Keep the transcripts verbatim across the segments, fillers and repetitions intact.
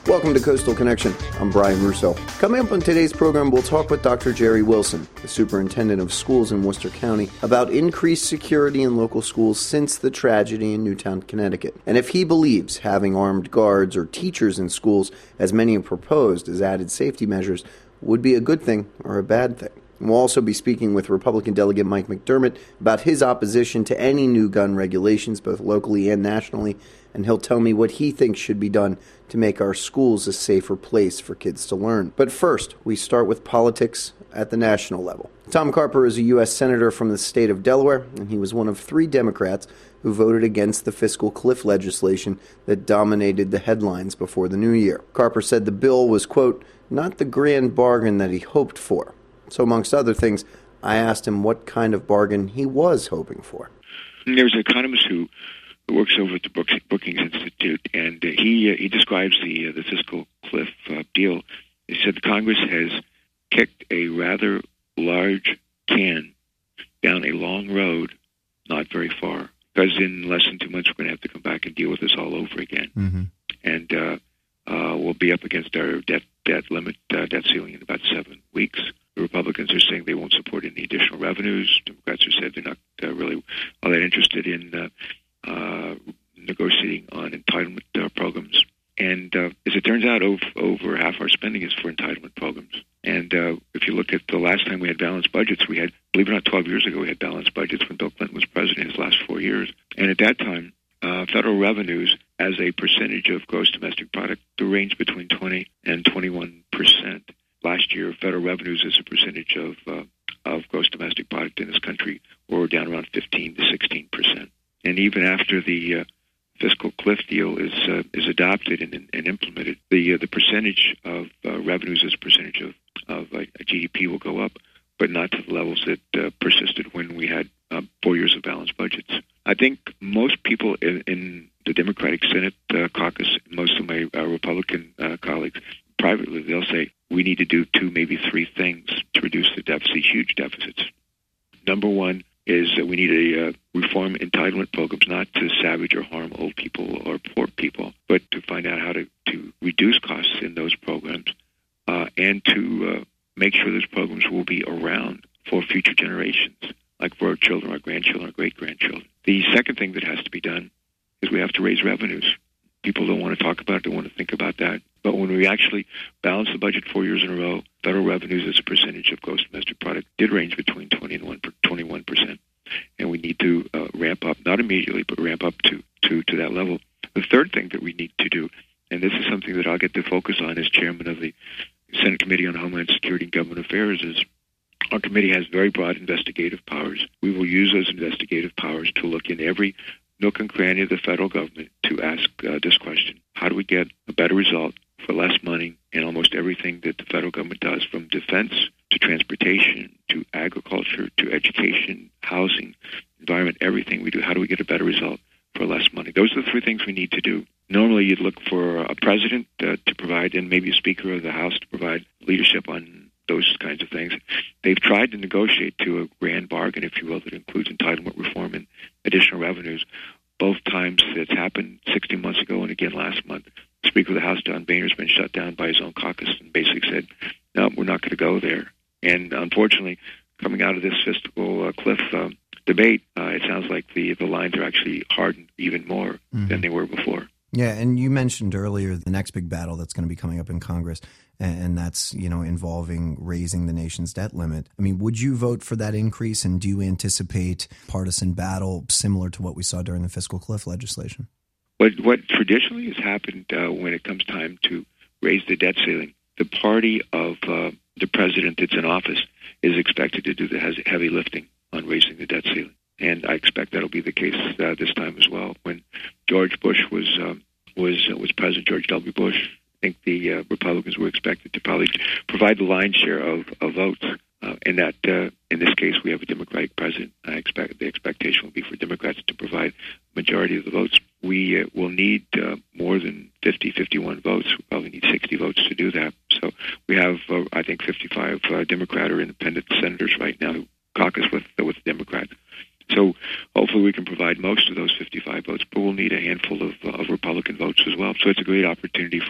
Welcome to Coastal Connection. I'm Brian Russo. Coming up on today's program, we'll talk with Doctor Jerry Wilson, the superintendent of schools in Worcester County, about increased security in local schools since the tragedy in Newtown, Connecticut, and if he believes having armed guards or teachers in schools, as many have proposed as added safety measures, would be a good thing or a bad thing. And we'll also be speaking with Republican Delegate Mike McDermott about his opposition to any new gun regulations, both locally and nationally, and he'll tell me what he thinks should be done to make our schools a safer place for kids to learn. But first, we start with politics at the national level. Tom Carper is a U S Senator from the state of Delaware, and he was one of three Democrats who voted against the fiscal cliff legislation that dominated the headlines before the new year. Carper said the bill was, quote, not the grand bargain that he hoped for. So amongst other things, I asked him what kind of bargain he was hoping for. There's an economist who works over at the Brookings Institute, and uh, he uh, he describes the uh, the fiscal cliff uh, deal. He said the Congress has kicked a rather large can down a long road, not very far, because in less than two months we're going to have to come back and deal with this all over again. Mm-hmm. And uh, uh, we'll be up against our debt debt limit, uh, debt ceiling in about seven weeks. The Republicans are saying they won't support any additional revenues. Democrats have said they're not uh, really all that interested in uh, uh, negotiating on entitlement uh, programs. And uh, as it turns out, over, over half our spending is for entitlement programs. And uh, if you look at the last time we had balanced budgets, we had, believe it or not, twelve years ago we had balanced budgets when Bill Clinton was president, his last four years. And at that time, uh, federal revenues as a percentage of gross domestic product ranged between twenty and twenty-one percent. Last year, federal revenues as a percentage of uh, of gross domestic product in this country were down around fifteen to sixteen percent. And even after the uh, fiscal cliff deal is uh, is adopted and, and implemented, the uh, the percentage of uh, revenues as a percentage of of uh, G D P will go up, but not to the levels that uh, persisted when we had uh, four years of balanced budgets. I think most people in, in the Democratic Senate uh, caucus, most of my uh, Republican uh, colleagues, privately, they'll say, we need to do two, maybe three things to reduce the deficit, huge deficits. Number one is that we need to uh, reform entitlement programs, not to savage or harm old people or poor people, but to find out how to, to reduce costs in those programs uh, and to uh, make sure those programs will be around for future generations, like for our children, our grandchildren, our great-grandchildren. The second thing that has to be done is we have to raise revenues. People don't want to talk about it, don't want to think about that. But when we actually balance the budget four years in a row, federal revenues as a percentage of gross domestic product did range between twenty and twenty-one percent. And we need to uh, ramp up, not immediately, but ramp up to, to, to that level. The third thing that we need to do, and this is something that I'll get to focus on as chairman of the Senate Committee on Homeland Security and Government Affairs, is our committee has very broad investigative powers. We will use those investigative powers to look in every nook and cranny of the federal government to ask uh, this question: how do we get a better result for less money in almost everything that the federal government does, from defense to transportation to agriculture to education, housing, environment, everything we do? How do we get a better result for less money? Those are the three things we need to do. Normally, you'd look for a president uh, to provide, and maybe a speaker of the House to provide leadership on those kinds of things. They've tried to negotiate to a grand bargain, if you will, that includes entitlement reform and additional revenues. Both times that's happened sixteen months ago and again last month. The Speaker of the House, John Boehner's been shut down by his own caucus and basically said, no, we're not going to go there. And unfortunately, coming out of this fiscal uh, cliff uh, debate, uh, it sounds like the, the lines are actually hardened even more mm-hmm. than they were before. Yeah, and you mentioned earlier the next big battle that's going to be coming up in Congress, and that's, you know, involving raising the nation's debt limit. I mean, would you vote for that increase, and do you anticipate partisan battle similar to what we saw during the fiscal cliff legislation? What, what traditionally has happened uh, when it comes time to raise the debt ceiling, the party of uh, the president that's in office is expected to do the heavy lifting on raising the debt ceiling. And I expect that'll be the case uh, this time as well. When George Bush was um, was uh, was President, George W. Bush, I think the uh, Republicans were expected to probably provide the lion's share of, of votes. Uh, and that uh, in this case, we have a Democratic president. I expect the expectation will be for Democrats to provide majority of the votes. We uh, will need uh, more than fifty, fifty-one votes. We probably need sixty votes to do that. So we have, uh, I think, fifty-five uh, Democrat or independent senators right now who caucus with uh, with Democrats. So hopefully we can provide most of those fifty-five votes, but we'll need a handful of, uh, of Republican votes as well. So it's a great opportunity for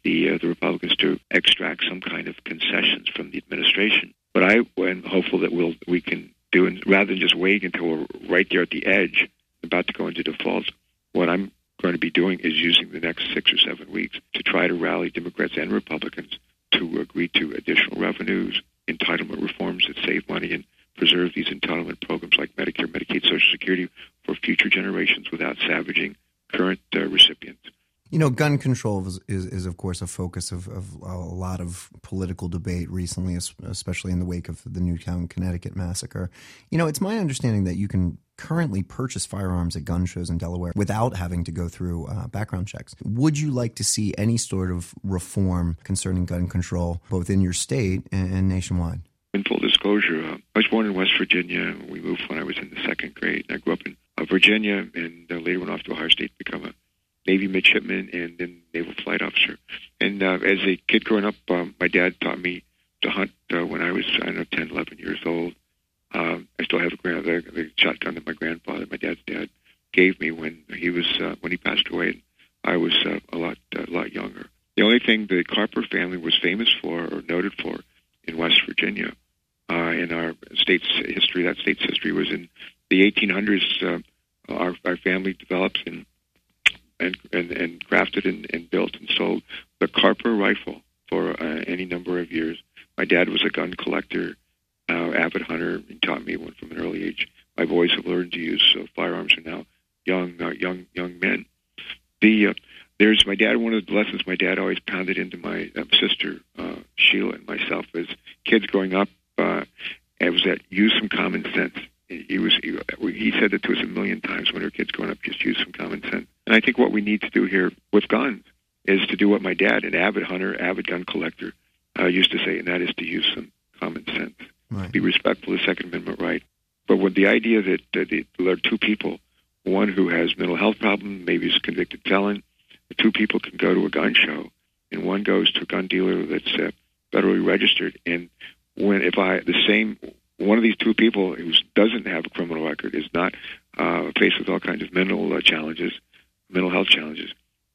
the uh, the Republicans to extract some kind of concessions from the administration. But I am hopeful that we'll we can do, and rather than just wait until we're right there at the edge, about to go into default, what I'm going to be doing is using the next six or seven weeks to try to rally Democrats and Republicans to agree to additional revenues, entitlement reforms that save money and preserve these entitlement programs like Medicare, Medicaid, Social Security for future generations without savaging current uh, recipients. You know, gun control is, is, is of course, a focus of, of a lot of political debate recently, especially in the wake of the Newtown, Connecticut massacre. You know, it's my understanding that you can currently purchase firearms at gun shows in Delaware without having to go through uh, background checks. Would you like to see any sort of reform concerning gun control, both in your state and, and nationwide? In full disclosure, uh, I was born in West Virginia. We moved when I was in the second grade. I grew up in uh, Virginia and uh, later went off to Ohio State to become a Navy midshipman and then naval flight officer. And uh, as a kid growing up, um, my dad taught me to hunt uh, when I was, I don't know, ten, eleven years old. Um, I still have a grand, the, the shotgun that my grandfather, my dad's dad, gave me when he was uh, when he passed away. And I was uh, a lot a lot younger. The only thing the Carper family was famous for or noted for in West Virginia, uh, in our state's history, that state's history was in the eighteen hundreds. Uh, our, our family developed and and and, and crafted and, and built and sold the Carper rifle for uh, any number of years. My dad was a gun collector, uh, avid hunter, and taught me one from an early age. My boys have learned to use uh, firearms are now young, uh, young, young men. The uh, there's my dad. One of the lessons my dad always pounded into my uh, sister uh, Sheila and myself as kids growing up. Uh, it was that use some common sense. He was he, he said it to us a million times when we were kids growing up. Just use some common sense. And I think what we need to do here with guns is to do what my dad, an avid hunter, avid gun collector, uh, used to say, and that is to use some common sense. Right. Be respectful of the Second Amendment right. But with the idea that uh, the, there are two people, one who has mental health problem, maybe is a convicted felon, the two people can go to a gun show, and one goes to a gun dealer that's uh, federally registered. And when if I the same one of these two people who doesn't have a criminal record is not uh, faced with all kinds of mental uh, challenges, mental health challenges,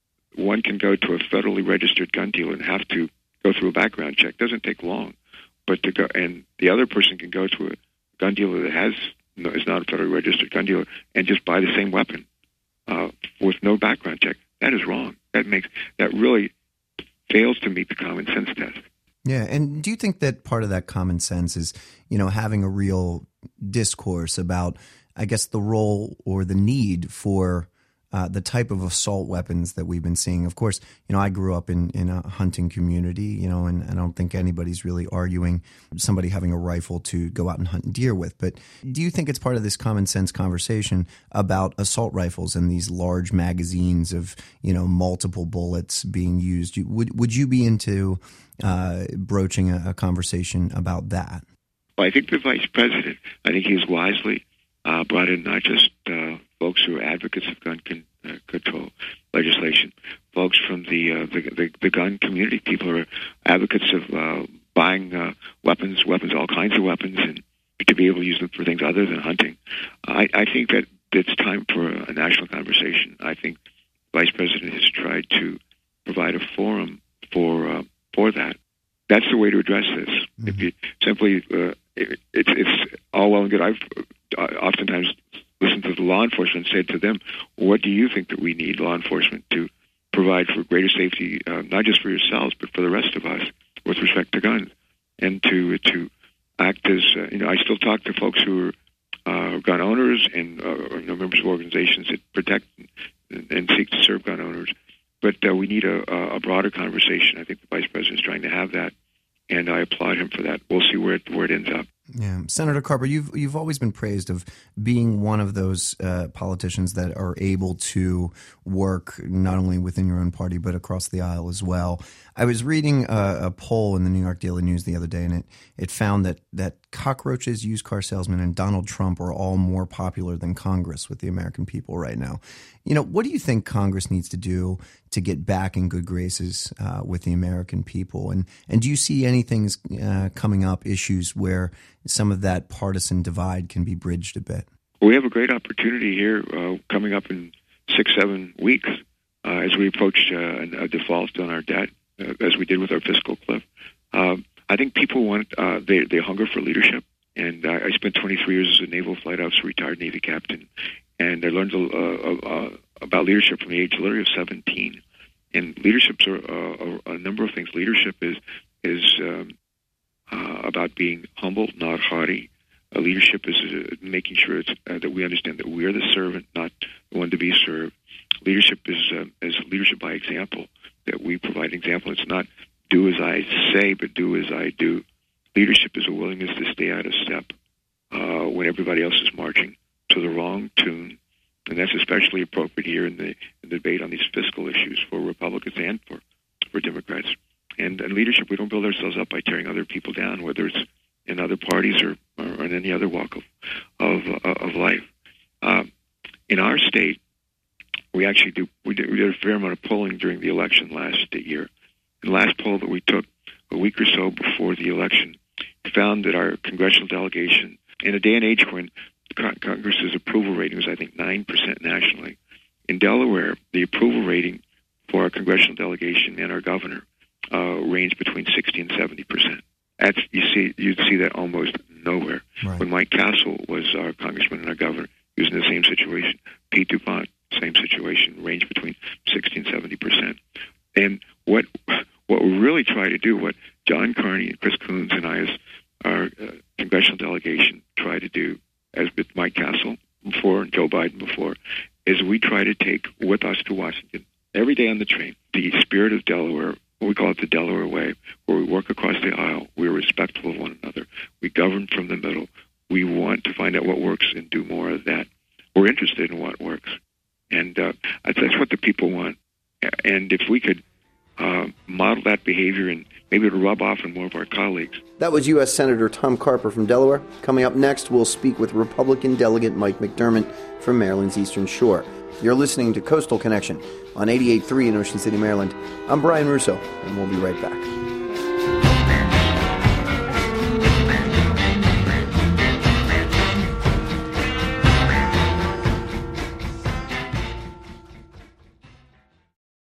one can go to a federally registered gun dealer and have to go through a background check. Doesn't take long, but to go and the other person can go to a gun dealer that has no, is not a federally registered gun dealer and just buy the same weapon uh, with no background check. That is wrong. That makes that really fails to meet the common sense test. Yeah, and do you think that part of that common sense is, you know, having a real discourse about, I guess, the role or the need for uh, the type of assault weapons that we've been seeing? Of course, you know, I grew up in, in a hunting community, you know, and I don't think anybody's really arguing somebody having a rifle to go out and hunt deer with. But do you think it's part of this common sense conversation about assault rifles and these large magazines of, you know, multiple bullets being used? Would, would you be into uh, broaching a, a conversation about that? Well, I think the vice president, I think he's wisely uh, brought in not just uh, folks who are advocates of gun con- uh, control legislation, folks from the, uh, the, the the gun community, people who are advocates of uh, buying uh, weapons, weapons, all kinds of weapons, and to be able to use them for things other than hunting. I, I think that it's time for a national conversation. I think the vice president has tried to provide a forum for uh, for that. That's the way to address this. Mm-hmm. If you simply, uh, it, it's, it's all well and good. I've uh, oftentimes listened to the law enforcement and said to them, what do you think that we need law enforcement to provide for greater safety, uh, not just for yourselves, but for the rest of us with respect to guns? And to to act as, uh, you know, I still talk to folks who are uh, gun owners and uh, you know, members of organizations that protect and, and seek to serve gun owners. But uh, we need a, a broader conversation. I think the vice president is trying to have that, and I applaud him for that. We'll see where it, where it ends up. Yeah, Senator Carper, you've you've always been praised of being one of those uh, politicians that are able to work not only within your own party but across the aisle as well. I was reading a, a poll in the New York Daily News the other day, and it it found that that cockroaches, used car salesmen, and Donald Trump are all more popular than Congress with the American people right now. You know, what do you think Congress needs to do to get back in good graces uh, with the American people? And and do you see anything uh, coming up, issues where some of that partisan divide can be bridged a bit? We have a great opportunity here uh, coming up in six, seven weeks uh, as we approach uh, a default on our debt. uh, as we did with our fiscal cliff. Um, I think people want, uh, they, they hunger for leadership. And uh, I spent twenty-three years as a naval flight officer, retired Navy captain. And I learned uh, uh, about leadership from the age literally of seventeen. And leadership's are uh, a, a number of things. Leadership is is um, uh, about being humble, not haughty. Uh, leadership is uh, making sure it's, uh, that we understand that we are the servant, not the one to be served. Leadership is uh, is leadership by example. That we provide an example. It's not do as I say, but do as I do. Leadership is a willingness to stay out of step uh, when everybody else is marching to the wrong tune, and that's especially appropriate here in the, in the debate on these fiscal issues for Republicans and for, for Democrats. And in leadership, we don't build ourselves up by tearing other people down, whether it's in other parties or, or in any other walk of of, uh, of life. Um, in our state, we actually do we, did we did a fair amount of polling during the election last year. The last poll that we took a week or so before the election found that our congressional delegation, in a day and age when Congress's approval rating was, I think, nine percent nationally, in Delaware, the approval rating for our congressional delegation and our governor uh, ranged between sixty and seventy percent. That's, you see, you'd see that almost nowhere. Right. When Mike Castle was our congressman and our governor, he was in the same situation. Pete DuPont, same situation, ranged between sixty and seventy percent. And what what we really try to do, what John Carney and Chris Coons and I, as our uh, congressional delegation, try to do, as with Mike Castle before and Joe Biden before, is we try to take with us to Washington every day on the train the spirit of Delaware. We call it the Delaware way, where we work across the aisle. We're respectful of one another. We govern from the middle. We want to find out what works and do more of that. We're interested in what works. And uh, that's what the people want. And if we could uh, model that behavior, and maybe it'll rub off on more of our colleagues. That was U S Senator Tom Carper from Delaware. Coming up next, we'll speak with Republican Delegate Mike McDermott from Maryland's Eastern Shore. You're listening to Coastal Connection on eighty-eight point three in Ocean City, Maryland. I'm Brian Russo, and we'll be right back.